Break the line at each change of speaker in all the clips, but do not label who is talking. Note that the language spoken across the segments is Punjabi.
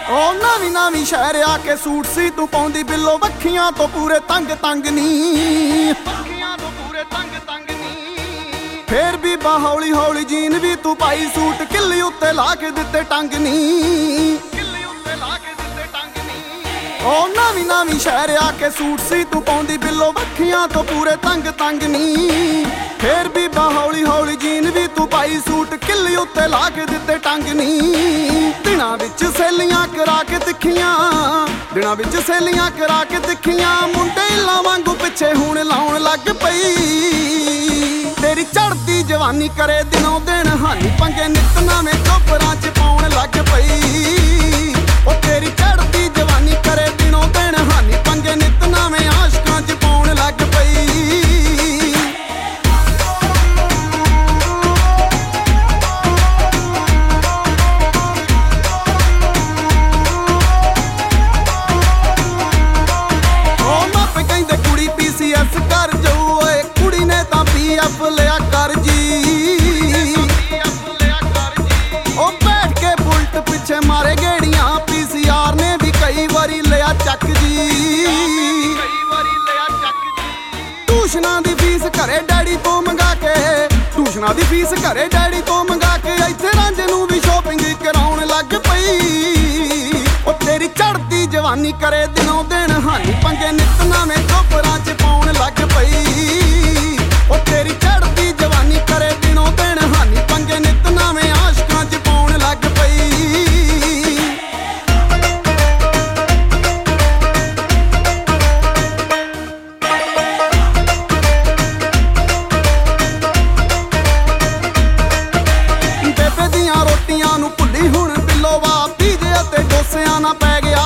ਉਹ ਨਵੀਂ ਨਵੀਂ ਸ਼ਹਿਰ ਆ ਕੇ ਸੂਟ ਸੀ ਤੂੰ ਪਾਉਂਦੀ ਬਿੱਲੋ ਵੱਖੀਆਂ ਤੋਂ ਪੂਰੇ ਤੰਗ ਤੰਗ ਨੀ, ਵੱਖੀਆਂ ਤੋਂ ਪੂਰੇ ਤੰਗ ਤੰਗ ਨੀ। ਫੇਰ ਵੀ ਬਾ ਹੌਲੀ ਹੌਲੀ ਜੀਨ ਵੀ ਤੂੰ ਪਾਈ ਸੂਟ ਕਿੱਲੀ ਉੱਤੇ ਲਾ ਕੇ ਦਿੱਤੇ ਟੰਗ ਨੀ, ਕਿੱਲੀ ਉੱਤੇ ਲਾ ਕੇ ਦਿੱਤੇ ਟੰਗ ਨੀ। ਉਹ ਨਵੀਂ ਨਵੀਂ ਸ਼ਹਿਰ ਆ ਕੇ ਸੂਟ ਸੀ ਤੂੰ ਪਾਉਂਦੀ ਬਿੱਲੋ ਵੱਖੀਆਂ ਤੋਂ ਪੂਰੇ ਤੰਗ ਤੰਗ ਨੀ। ਫੇਰ ਵੀ ਬਾ ਹੌਲੀ ਹੌਲੀ ਜੀਨ ਵੀ ਤੂੰ ਪਾਈ ਸੂਟ ਕਿੱਲੀ ਉੱਤੇ ਲਾ ਕੇ ਦਿੱਤੇ ਟੰਗ ਨੀ। ਦਿਨਾਂ ਵਿੱਚ ਸਹੇਲੀਆਂ ਕਰਾ ਕੇ ਤਿੱਖੀਆਂ, ਦਿਨਾਂ ਵਿੱਚ ਸਹੇਲੀਆਂ ਕਰਾ ਕੇ ਤਿੱਖੀਆਂ, ਮੁੰਡੇ ਲਾਂ ਵਾਂਗੂ ਪਿੱਛੇ ਹੁਣ ਲਾਉਣ ਲੱਗ ਪਈ। ਤੇਰੀ ਚੜ੍ਹਦੀ ਜਵਾਨੀ ਕਰੇ ਦਿਨੋਂ ਦਿਨ ਹਾਨੀ ਪੰਗੇ ਨਿੱਤ ਨਵੇਂ ਚੋਪਰਾਂ 'ਚ ਪਾਉਣ ਲੱਗ ਪਈ। ਉਹ ਤੇਰੀ ਚੜ੍ਹਦੀ ਜਵਾਨੀ ਕਰੇ ਦਿਨੋਂ ਦਿਨ ਹਾਨੀ ਪੰਗੇ ਨਿੱਤ ਨਵੇਂ ਆਸ਼ਕਾਂ 'ਚ ਪਾਉਣ ਲੱਗ ਪਈ। ਕਰ ਜਾਊ ਓਏ ਕੁੜੀ ਨੇ ਤਾਂ PF ਲਿਆ ਕਰ ਜੀ। ਉਹ ਬੈਠ ਕੇ ਬੁਲਟ ਪਿੱਛੇ ਮਾਰੇ ਗੇੜੀਆਂ, PCR ਨੇ ਵੀ ਕਈ ਵਾਰੀ ਲਿਆ ਚੱਕ ਜੀ। ਟਿਊਸ਼ਨਾਂ ਦੀ ਫੀਸ ਘਰੇ ਡੈਡੀ ਤੋਂ ਮੰਗਾ ਕੇ, ਟਿਊਸ਼ਨਾਂ ਦੀ ਫੀਸ ਘਰੇ ਡੈਡੀ ਤੋਂ ਮੰਗਾ ਕੇ, ਇੱਥੇ ਰਾਂਝੇ ਨੂੰ ਵੀ ਸ਼ੋਪਿੰਗ ਕਰਾਉਣ ਲੱਗ ਪਈ। ਉਹ ਤੇਰੀ ਚੜ੍ਹਦੀ ਜਵਾਨੀ ਕਰੇ ਦਿਨੋਂ ਦਿਨ ਹਾਨੀ ਪੰਗੇ ਨਿੱਤ ਨਵੇਂ ਚੋਪਰਾਂ 'ਚ ਪਾਉਣ ਲੱਗ ਪਈ। ਉਹ ਤੇਰੀ ਚੜ੍ਹਦੀ ਜਵਾਨੀ ਕਰੇ ਦਿਨੋਂ ਦਿਨ ਹਾਨੀ ਪੰਗੇ ਨਿੱਤ ਨਵੇਂ ਆਸ਼ਕਾਂ 'ਚ ਪਾਉਣ ਲੱਗ ਪਈ। ਬੇਬੇ ਦੀਆਂ ਰੋਟੀਆਂ ਨੂੰ ਭੁੱਲੀ ਹੁਣ ਬਿੱਲੋਵਾ, ਪੀਜੇ ਅਤੇ ਡੋਸਿਆਂ ਨਾ ਪੈ ਗਿਆ।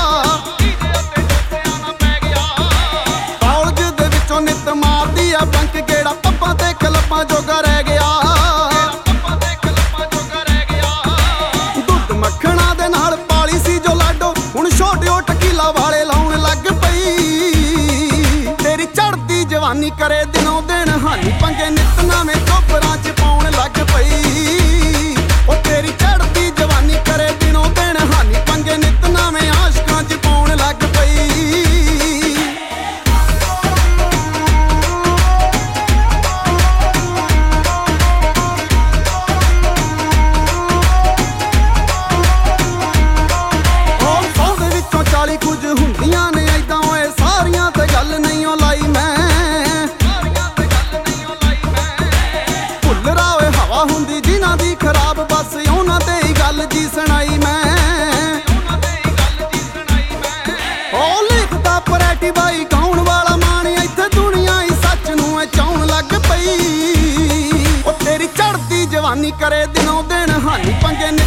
ਕਾਲਜ ਦੇ ਵਿੱਚੋਂ ਨਿੱਤ ਮਾਰਦੀ ਆ ਬੰਕ ਗੇੜਾ, ਪੱਪਾਂ ਤੇ ਕਲੱਬਾਂ ਜੋਗਾ ਰਹਿ ਗਿਆ। ਦੁੱਧ ਮੱਖਣਾ ਦੇ ਨਾਲ ਪਾਲੀ ਸੀ ਜੋ ਲਾਡੋ, ਹੁਣ ਛੋਟਿਓ ਟਕੀਲਾ ਵਾਲੇ ਲਾਉਣ ਲੱਗ ਪਈ। ਤੇਰੀ ਚੜ੍ਹਦੀ ਜਵਾਨੀ ਕਰੇ ਦਿਨੋਂ ਦਿਨ ਹਾਨੀ ਪੰਗੇ ਨਿੱਤ ਨਵੇਂ ਚੋਪਰਾਂ 'ਚ ਪਾਉਣ ਲੱਗ ਪਈ। ਉਹ ਤੇਰੀ ਚੜ੍ਹਦੀ ਜਵਾਨੀ ਕਰੇ ਦਿਨੋਂ ਦਿਨ ਹਾਨੀ ਪੰਗੇ ਨਿੱਤ ਨਵੇਂ ਆਸ਼ਕਾਂ 'ਚ ਪਾਉਣ ਲੱਗ ਪਈ। ਉਹ 100 ਦੇ ਵਿੱਚੋਂ 40 ਕੁਝ ਹੁੰਦੀਆਂ ਨੇ ਏਦਾਂ ਓਏ, ਸਾਰੀਆਂ ਤੇ ਗੱਲ ਨਹੀਂ ਓ ਲਾਈ ਮੈਂ। ਭੁੱਲਰਾ ਓਏ ਹਵਾ ਹੁੰਦੀ ਜਿਨ੍ਹਾਂ ਦੀ ਖਰਾਬ, ਬਸ ਉਹਨਾਂ ਤੇ ਹੀ ਗੱਲ ਜੀ ਸੁਣਾਈ ਮੈਂ। ਉਹ ਲਿਖਦਾ ਪਰੈਟੀ ਬਾਈ ਗਾਉਣ ਵਾਲਾ ਮਾਣ, ਇੱਥੇ ਦੁਨੀਆ ਹੀ ਸੱਚ ਨੂੰ ਐ ਚਾਉਣ ਲੱਗ ਪਈ। ਉਹ ਤੇਰੀ ਚੜ੍ਹਦੀ ਜਵਾਨੀ ਕਰੇ ਦਿਨੋਂ ਦਿਨ ਹਾਨੀ ਪੰਗੇ